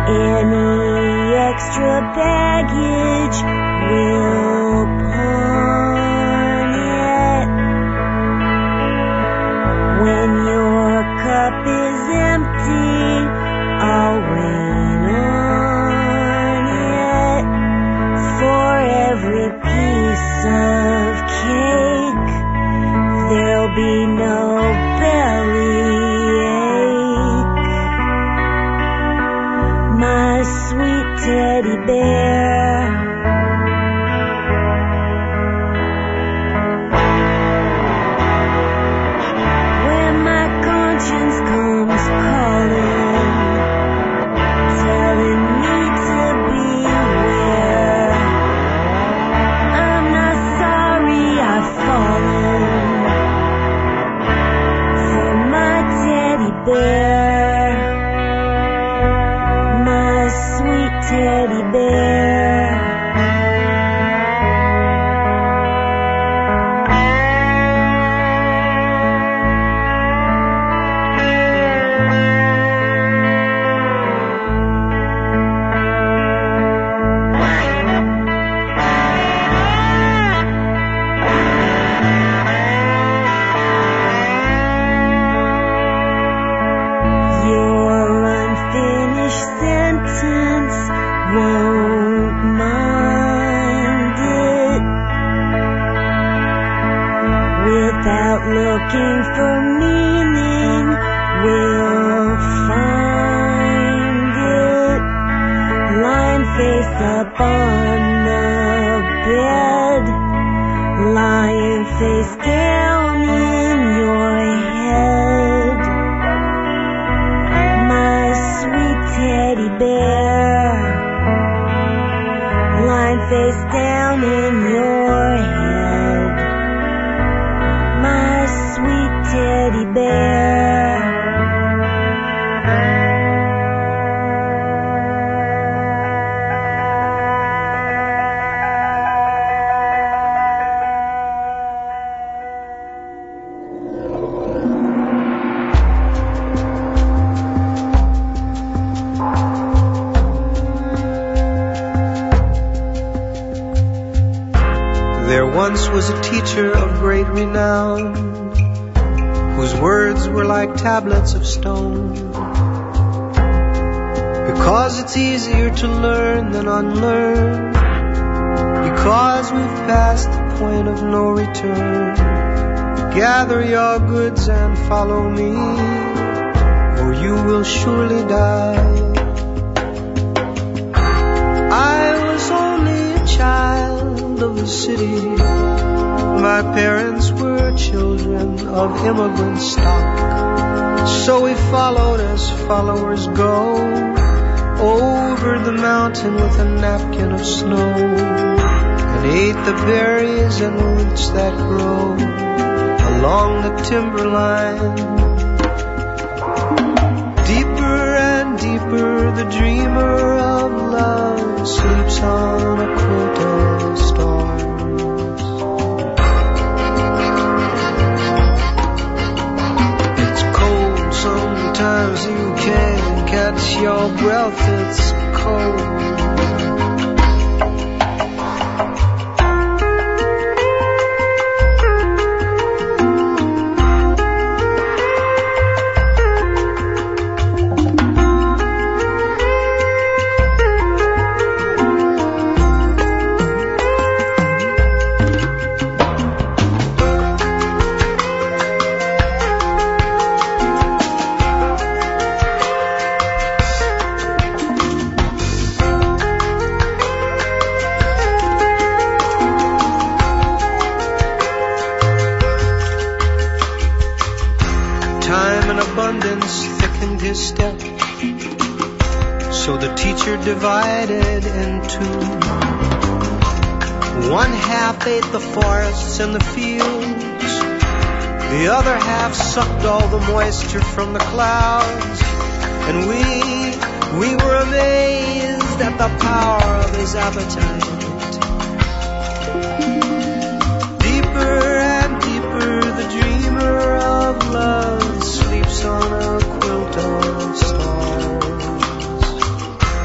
Any extra baggage will pawn it. When your cup is empty, I'll rain on it. For every piece of cake, there'll be no bellyache. My sweet teddy bear. When my conscience comes calling, telling me to beware, I'm not sorry I've fallen for my teddy bear, my sweet teddy bear. Your unfinished sentence won't mind it. Without looking for meaning, we'll find it. Lying face up on the bed, lying face down in your head. My sweet teddy bear, lying face down in your head. My sweet teddy bear. There once was a teacher of great renown, whose words were like tablets of stone. Because it's easier to learn than unlearn, because we've passed the point of no return. Gather your goods and follow me, or you will surely die. I was only a child of the city. My parents were children of immigrant stock. So we followed as followers go, over the mountain with a napkin of snow, and ate the berries and roots that grow along the timberline. Deeper and deeper the dreamer of love sleeps on a quilt of stars. It's cold, sometimes you can't catch your breath, it's cold. So the teacher divided in two. One half ate the forests and the fields. The other half sucked all the moisture from the clouds. And we were amazed at the power of his appetite. Deeper and deeper the dreamer of love sleeps on a quilt of stars.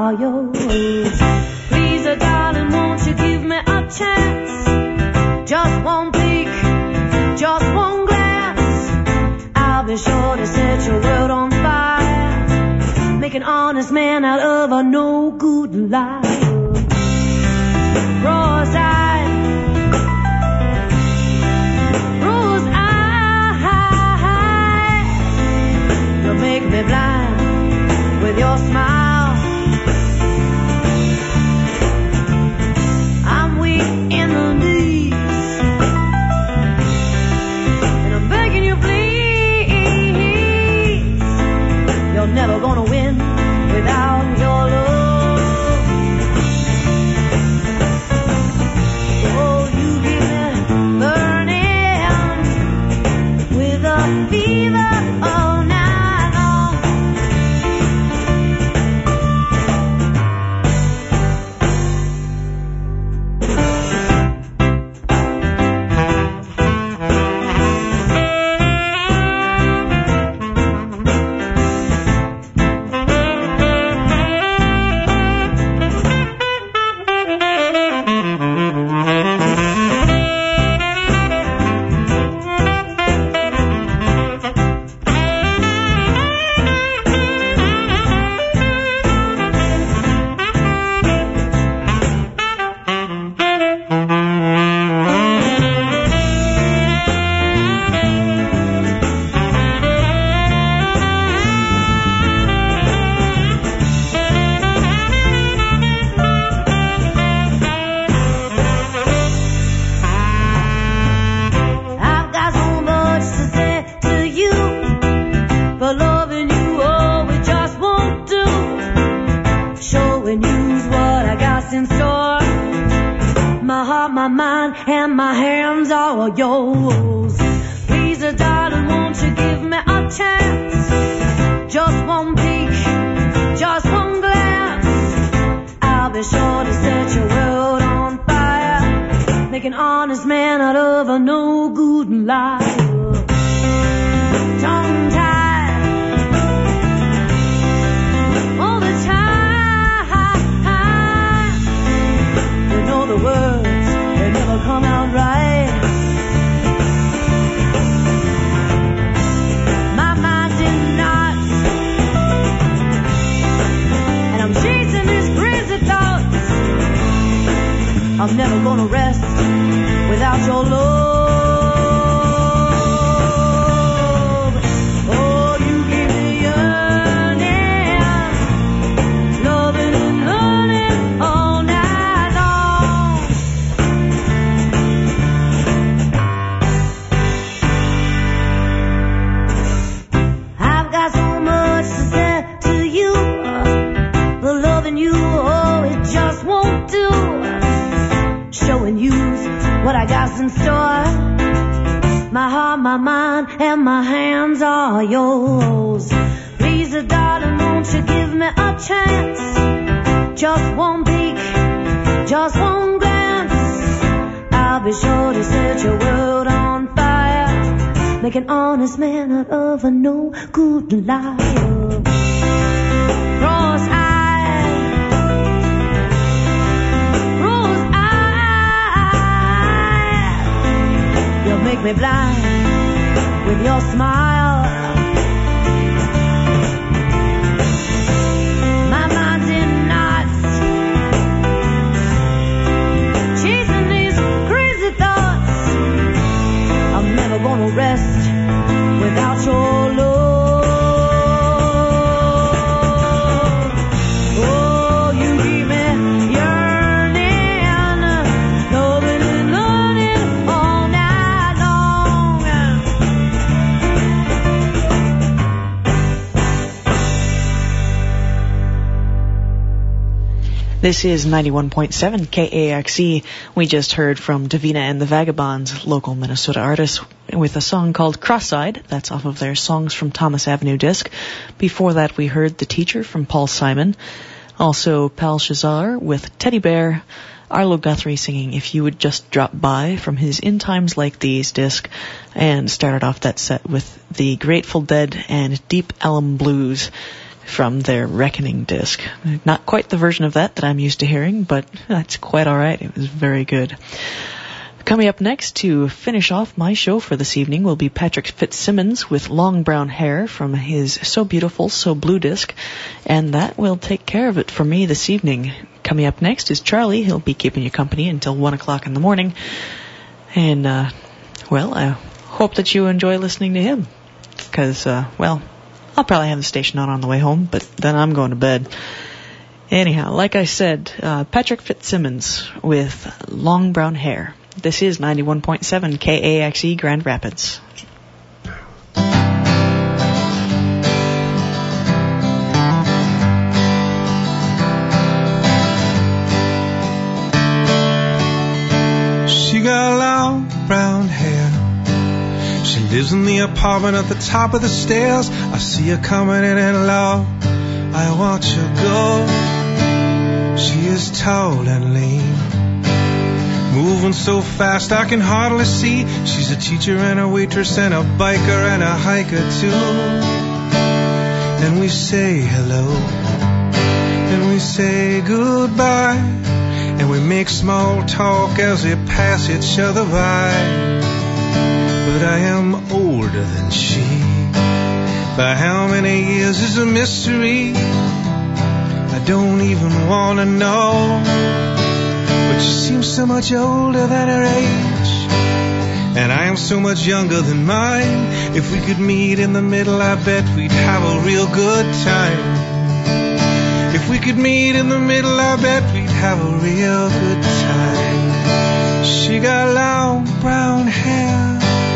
are yours. Please, darling, won't you give me a chance? Just one peek, just one glance. I'll be sure to set your world on fire, make an honest man out of a no good liar. Rose-eyed, rose-eyed, you'll make me blind with your smile. I'm weak in the knees, and I'm begging you please, you're never gonna win without your love. Oh, you give me burning with a fever all night long. My mind and my hands are all yours. Please, darling, won't you give me a chance? Just one peek, just one glance. I'll be sure to set your world on fire, make an honest man out of a no good liar. Tongue-tied all the time, you know the words, they never come out right. My mind's in knots, and I'm chasing these crazy thoughts. I'm never gonna rest without your love. Oh, you give me yearning, loving and learning all night long. I've got so much to say to you, but loving you, oh, it just won't do. Showing you's what I got in store. My heart, my mind, and my hands are yours. Please, darling, won't you give me a chance? Just one peek, just one glance. I'll be sure to set your world on fire, make an honest man out of a no good liar. Cross-eyed, rose-eyed, you'll make me blind with your smile. My mind's in knots, chasing these crazy thoughts. I'm never gonna rest without your love. Oh, you keep me yearning, loving and learning all night long. This is 91.7 KAXE. We just heard from Davina and the Vagabonds, local Minnesota artists, with a song called Cross-Eyed. That's off of their Songs from Thomas Avenue disc. Before that, we heard The Teacher from Paul Simon. Also, Pal Shazar with Teddy Bear. Arlo Guthrie singing If You Would Just Drop By from his In Times Like These disc. And started off that set with the Grateful Dead and Deep Ellum Blues. from their Reckoning disc. Not quite the version of that I'm used to hearing, but that's quite alright. It was very good. Coming up next to finish off my show for this evening will be Patrick Fitzsimmons with Long Brown Hair from his So Beautiful, So Blue disc, and that will take care of it for me this evening. Coming up next is Charlie. He'll be keeping you company until 1 o'clock in the morning, and well, I hope that you enjoy listening to him, because well, I'll probably have the station on the way home, but then I'm going to bed. Anyhow, like I said, Patrick Fitzsimmons with Long Brown Hair. This is 91.7 KAXE Grand Rapids. She got long brown hair. She lives in the apartment at the top of the stairs. I see her coming in and low. I watch her go. She is tall and lean, moving so fast I can hardly see. She's a teacher and a waitress and a biker and a hiker too. And we say hello, and we say goodbye, and we make small talk as we pass each other by. But I am older than she. By how many years is a mystery. I don't even want to know. But she seems so much older than her age, and I am so much younger than mine. If we could meet in the middle, I bet we'd have a real good time. If we could meet in the middle, I bet we'd have a real good time. She got long brown hair.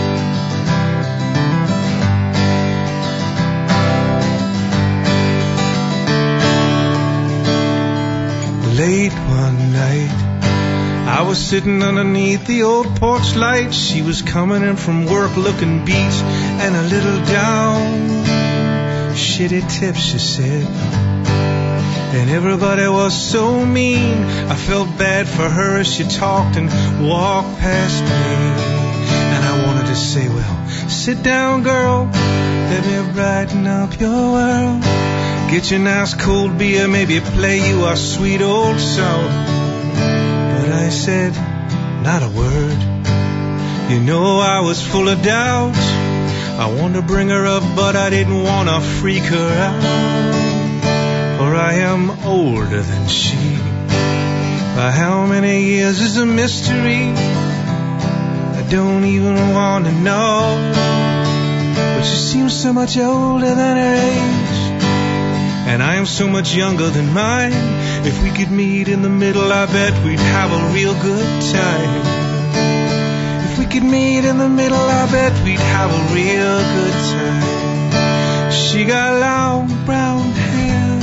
Late one night, I was sitting underneath the old porch light. She was coming in from work looking beat and a little down. Shitty tips, she said, and everybody was so mean. I felt bad for her as she talked and walked past me. And I wanted to say, well, sit down, girl, let me brighten up your world. Get you a nice cold beer, maybe play you a sweet old song. But I said not a word. You know I was full of doubt. I wanted to bring her up, but I didn't want to freak her out. For I am older than she. By how many years is a mystery. I don't even want to know. But she seems so much older than her age, and I am so much younger than mine. If we could meet in the middle, I bet we'd have a real good time. If we could meet in the middle, I bet we'd have a real good time. She got long brown hair.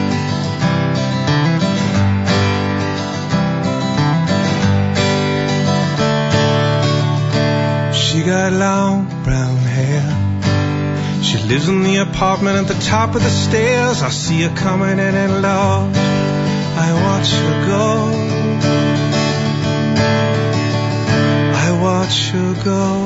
She got long brown hair. She lives in the apartment at the top of the stairs. I see her coming in and Lord, I watch her go. I watch her go.